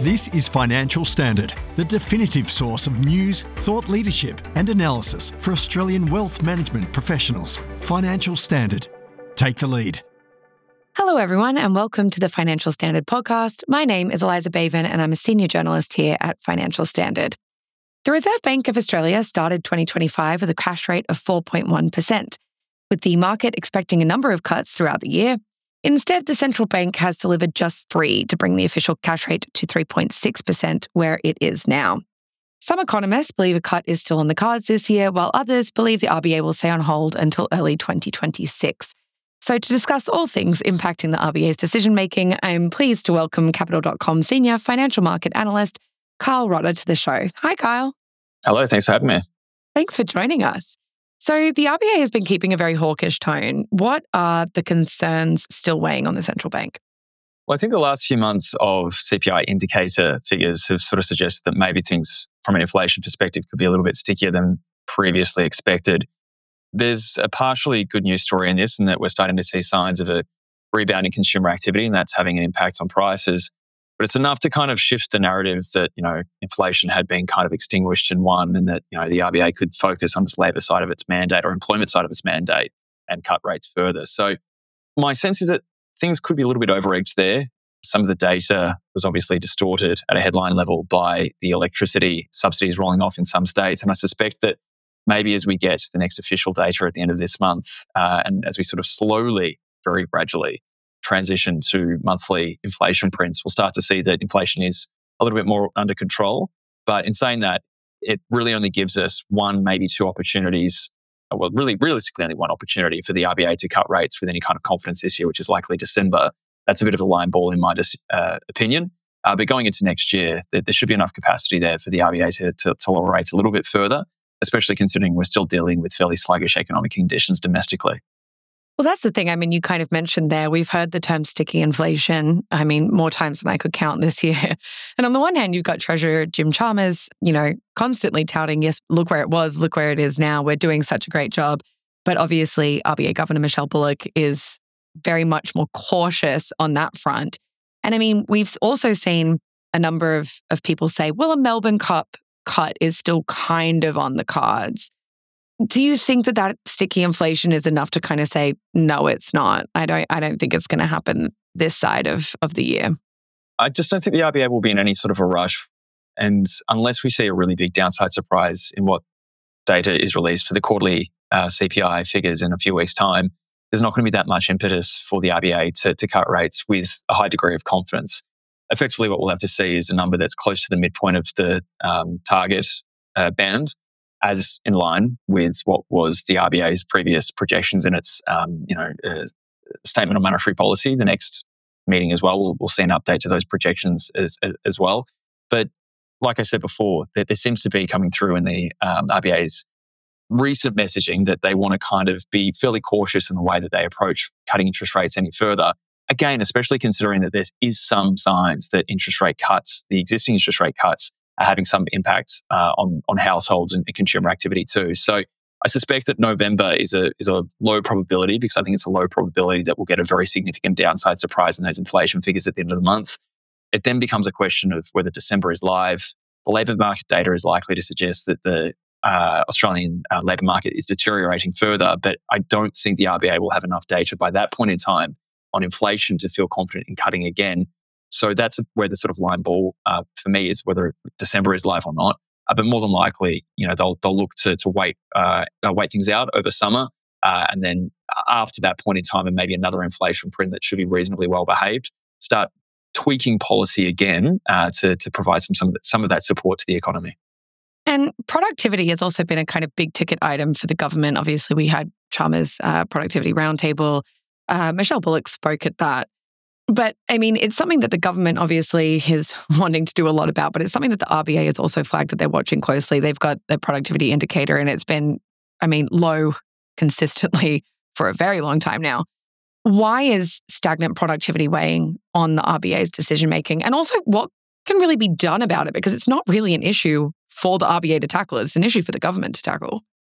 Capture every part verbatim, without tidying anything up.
This is Financial Standard, the definitive source of news, thought leadership and analysis for Australian wealth management professionals. Financial Standard. Take the lead. Hello everyone and welcome to the Financial Standard podcast. My name is Eliza Baven and I'm a senior journalist here at Financial Standard. The Reserve Bank of Australia started twenty twenty-five with a cash rate of four point one percent, with the market expecting a number of cuts throughout the year. Instead, the central bank has delivered just three to bring the official cash rate to three point six percent, where it is now. Some economists believe a cut is still on the cards this year, while others believe the R B A will stay on hold until early twenty twenty-six. So to discuss all things impacting the R B A's decision-making, I'm pleased to welcome Capital dot com senior financial market analyst, Kyle Rodda, to the show. Hi, Kyle. Hello, thanks for having me. Thanks for joining us. So the R B A has been keeping a very hawkish tone. What are the concerns still weighing on the central bank? Well, I think the last few months of C P I indicator figures have sort of suggested that maybe things from an inflation perspective could be a little bit stickier than previously expected. There's a partially good news story in this, in that we're starting to see signs of a rebound in consumer activity, and that's having an impact on prices. But it's enough to kind of shift the narrative that, you know, inflation had been kind of extinguished and won, and that, you know, the R B A could focus on its labour side of its mandate or employment side of its mandate and cut rates further. So my sense is that things could be a little bit overegged there. Some of the data was obviously distorted at a headline level by the electricity subsidies rolling off in some states. And I suspect that maybe as we get the next official data at the end of this month, uh, and as we sort of slowly, very gradually, transition to monthly inflation prints, we'll start to see that inflation is a little bit more under control. But in saying that, it really only gives us one, maybe two opportunities, well, really realistically only one opportunity for the R B A to cut rates with any kind of confidence this year, which is likely December. That's a bit of a line ball in my uh, opinion. Uh, but going into next year, there, there should be enough capacity there for the R B A to, to, to lower rates a little bit further, especially considering we're still dealing with fairly sluggish economic conditions domestically. Well, that's the thing. I mean, you kind of mentioned there, we've heard the term sticky inflation, I mean, more times than I could count this year. And on the one hand, you've got Treasurer Jim Chalmers, you know, constantly touting, yes, look where it was, look where it is now. We're doing such a great job. But obviously, R B A Governor Michelle Bullock is very much more cautious on that front. And I mean, we've also seen a number of, of people say, well, a Melbourne Cup cut is still kind of on the cards. Do you think that that sticky inflation is enough to kind of say, no, it's not? I don't I don't think it's going to happen this side of, of the year. I just don't think the R B A will be in any sort of a rush. And unless we see a really big downside surprise in what data is released for the quarterly uh, C P I figures in a few weeks' time, there's not going to be that much impetus for the R B A to, to cut rates with a high degree of confidence. Effectively, what we'll have to see is a number that's close to the midpoint of the um, target uh, band, as in line with what was the R B A's previous projections in its, um, you know, uh, statement on monetary policy. The next meeting as well, we'll, we'll see an update to those projections as, as, as well. But like I said before, there, there seems to be coming through in the um, R B A's recent messaging that they want to kind of be fairly cautious in the way that they approach cutting interest rates any further. Again, especially considering that there is some signs that interest rate cuts, the existing interest rate cuts, are having some impact uh, on on households and consumer activity too. So I suspect that November is a is a low probability, because I think it's a low probability that we'll get a very significant downside surprise in those inflation figures at the end of the month. It then becomes a question of whether December is live. The labour market data is likely to suggest that the uh, Australian uh, labour market is deteriorating further, but I don't think the R B A will have enough data by that point in time on inflation to feel confident in cutting again. So that's where the sort of line ball uh, for me is, whether December is live or not. Uh, but more than likely, you know, they'll they'll look to to wait uh, wait things out over summer, uh, and then after that point in time, and maybe another inflation print that should be reasonably well behaved, start tweaking policy again uh, to to provide some some of, the, some of that support to the economy. And productivity has also been a kind of big ticket item for the government. Obviously, we had Chalmers' uh, productivity roundtable. Uh, Michelle Bullock spoke at that. But I mean, it's something that the government obviously is wanting to do a lot about, but it's something that the R B A has also flagged that they're watching closely. They've got their productivity indicator and it's been, I mean, low consistently for a very long time now. Why is stagnant productivity weighing on the R B A's decision-making? And also, what can really be done about it? Because it's not really an issue for the R B A to tackle. It's an issue for the government to tackle.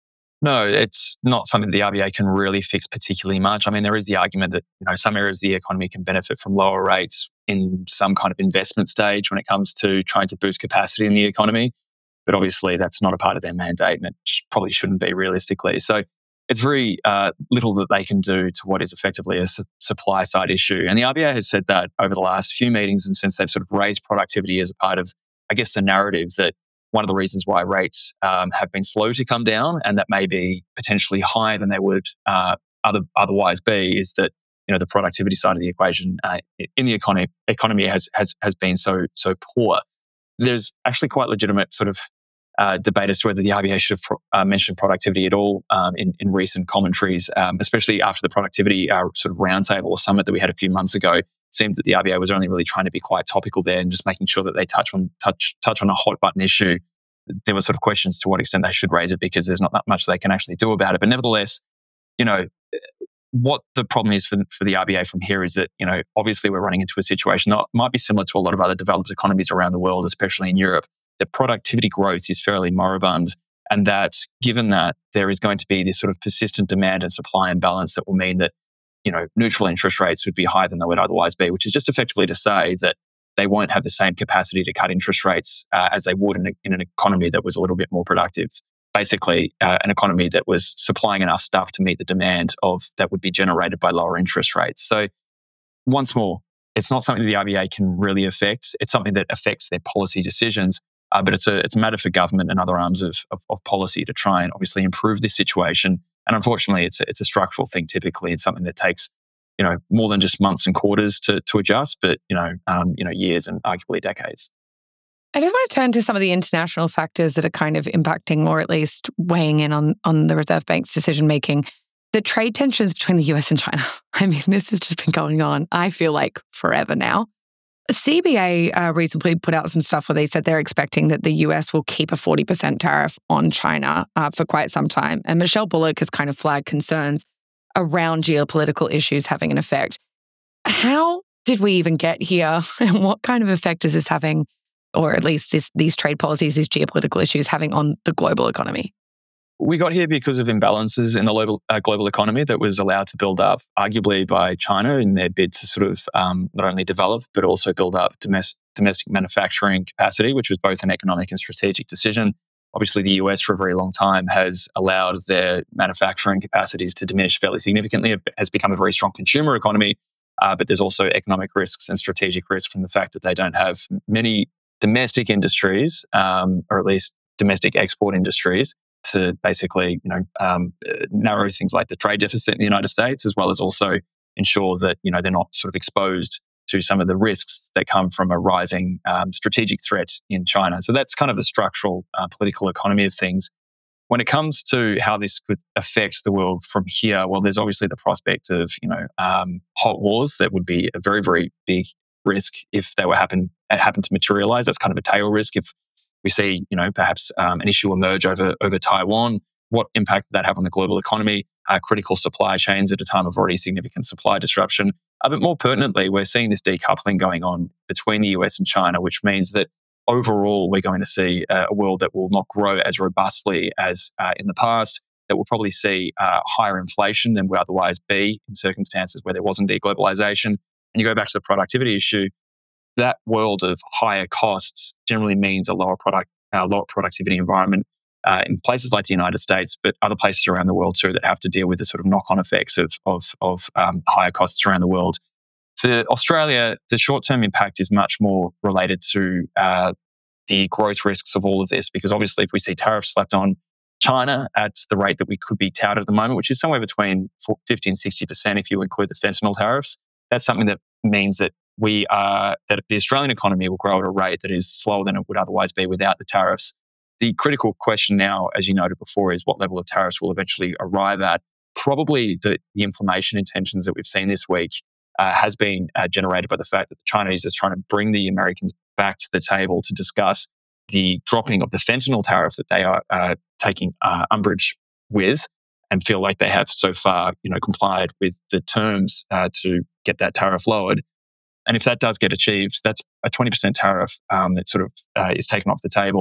No, it's not something that the R B A can really fix particularly much. I mean, there is the argument that, you know, some areas of the economy can benefit from lower rates in some kind of investment stage when it comes to trying to boost capacity in the economy. But obviously, that's not a part of their mandate, and it sh- probably shouldn't be realistically. So it's very uh, little that they can do to what is effectively a su- supply side issue. And the R B A has said that over the last few meetings, and since they've sort of raised productivity as a part of, I guess, the narrative that one of the reasons why rates um, have been slow to come down, and that may be potentially higher than they would uh, other, otherwise be, is that, you know, the productivity side of the equation uh, in the economy economy has has has been so so poor. There's actually quite legitimate sort of uh, debate as to whether the R B A should have pro- uh, mentioned productivity at all um, in in recent commentaries, um, especially after the productivity uh, sort of roundtable or summit that we had a few months ago. It seemed that the R B A was only really trying to be quite topical there and just making sure that they touch on touch touch on a hot button issue. There were sort of questions to what extent they should raise it because there's not that much they can actually do about it. But nevertheless, you know, what the problem is for, for the R B A from here is that, you know, obviously we're running into a situation that might be similar to a lot of other developed economies around the world, especially in Europe, that productivity growth is fairly moribund. And that given that there is going to be this sort of persistent demand and supply imbalance that will mean that, you know, neutral interest rates would be higher than they would otherwise be, which is just effectively to say that they won't have the same capacity to cut interest rates uh, as they would in, a, in an economy that was a little bit more productive. Basically, uh, an economy that was supplying enough stuff to meet the demand of that would be generated by lower interest rates. So once more, it's not something the R B A can really affect. It's something that affects their policy decisions, uh, but it's a it's a matter for government and other arms of, of, of policy to try and obviously improve this situation. And unfortunately, it's a, it's a structural thing typically. It's something that takes, you know, more than just months and quarters to to adjust, but, you know, um, you know, years and arguably decades. I just want to turn to some of the international factors that are kind of impacting or at least weighing in on, on the Reserve Bank's decision making. The trade tensions between the U S and China. I mean, this has just been going on, I feel like, forever now. C B A uh, recently put out some stuff where they said they're expecting that the U S will keep a forty percent tariff on China uh, for quite some time. And Michelle Bullock has kind of flagged concerns around geopolitical issues having an effect. How did we even get here? And what kind of effect is this having, or at least this, these trade policies, these geopolitical issues having on the global economy? We got here because of imbalances in the global, uh, global economy that was allowed to build up, arguably by China in their bid to sort of um, not only develop, but also build up domestic, domestic manufacturing capacity, which was both an economic and strategic decision. Obviously, the U S for a very long time has allowed their manufacturing capacities to diminish fairly significantly. It has become a very strong consumer economy, uh, but there's also economic risks and strategic risks from the fact that they don't have many domestic industries, um, or at least domestic export industries, to basically, you know, um, narrow things like the trade deficit in the United States, as well as also ensure that, you know, they're not sort of exposed to some of the risks that come from a rising um, strategic threat in China. So that's kind of the structural uh, political economy of things. When it comes to how this could affect the world from here, well, there's obviously the prospect of, you know, um, hot wars that would be a very, very big risk if they were happen happen to materialize. That's kind of a tail risk if we see, you know, perhaps um, an issue emerge over over Taiwan. What impact would that have on the global economy? Uh, critical supply chains at a time of already significant supply disruption. Uh, but more pertinently, we're seeing this decoupling going on between the U S and China, which means that overall we're going to see uh, a world that will not grow as robustly as uh, in the past, that will probably see uh, higher inflation than would otherwise be in circumstances where there wasn't deglobalization. And you go back to the productivity issue, that world of higher costs generally means a lower product, uh, lower productivity environment uh, in places like the United States, but other places around the world too that have to deal with the sort of knock-on effects of of, of um, higher costs around the world. For Australia, the short-term impact is much more related to uh, the growth risks of all of this, because obviously, if we see tariffs slapped on China at the rate that we could be touted at the moment, which is somewhere between fifty and sixty percent if you include the fentanyl tariffs, that's something that means that we are that the Australian economy will grow at a rate that is slower than it would otherwise be without the tariffs. The critical question now, as you noted before, is what level of tariffs will eventually arrive at. Probably the, the inflammation intentions that we've seen this week uh, has been uh, generated by the fact that the Chinese is trying to bring the Americans back to the table to discuss the dropping of the fentanyl tariff that they are uh, taking uh, umbrage with, and feel like they have so far, you know, complied with the terms uh, to get that tariff lowered. And if that does get achieved, that's a twenty percent tariff um, that sort of uh, is taken off the table.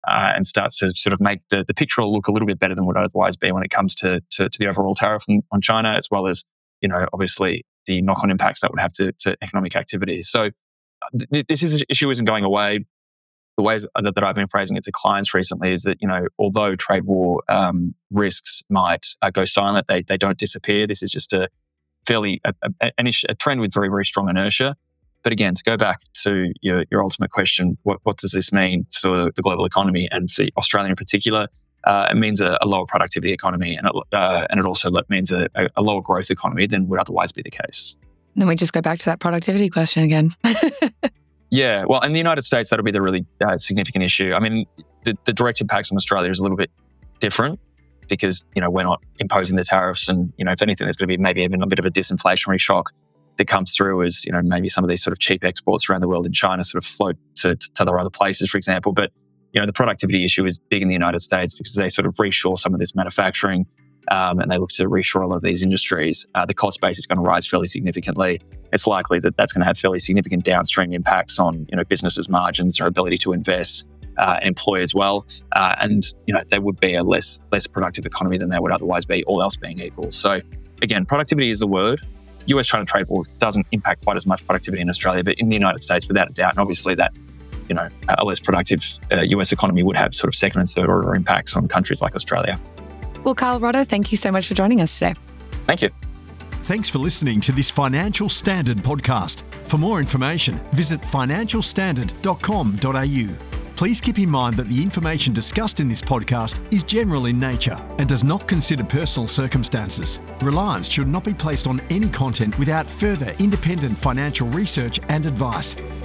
uh, and starts to sort of make the, the picture look a little bit better than what it would otherwise be when it comes to, to, to the overall tariff on, on China, as well as, you know, obviously the knock-on impacts that would have to, to economic activity. So th- this is, issue isn't going away. The ways that, that I've been phrasing it to clients recently is that, you know, although trade war um, risks might uh, go silent, they they don't disappear. This is just a fairly a, a, a trend with very, very strong inertia. But again, to go back to your, your ultimate question, what, what does this mean for the global economy and for Australia in particular? Uh, it means a, a lower productivity economy, and it, uh, and it also means a, a lower growth economy than would otherwise be the case. Then we just go back to that productivity question again. Yeah, well, in the United States, that'll be the really uh, significant issue. I mean, the, the direct impacts on Australia is a little bit different because, you know, we're not imposing the tariffs, and, you know, if anything, there's going to be maybe even a bit of a disinflationary shock that comes through as, you know, maybe some of these sort of cheap exports around the world in China sort of float to, to other other places, for example. But, you know, the productivity issue is big in the United States because they sort of reshore some of this manufacturing. Um, and they look to reshore a lot of these industries. Uh, the cost base is going to rise fairly significantly. It's likely that that's going to have fairly significant downstream impacts on, you know, businesses' margins, their ability to invest, uh, and employ as well. Uh, and, you know, there would be a less less productive economy than there would otherwise be, all else being equal. So, again, productivity is the word. U S-China trade war doesn't impact quite as much productivity in Australia, but in the United States, without a doubt, and obviously that, you know, a less productive uh, U S economy would have sort of second and third order impacts on countries like Australia. Well, Carl Rodda, thank you so much for joining us today. Thank you. Thanks for listening to this Financial Standard podcast. For more information, visit financial standard dot com dot a u. Please keep in mind that the information discussed in this podcast is general in nature and does not consider personal circumstances. Reliance should not be placed on any content without further independent financial research and advice.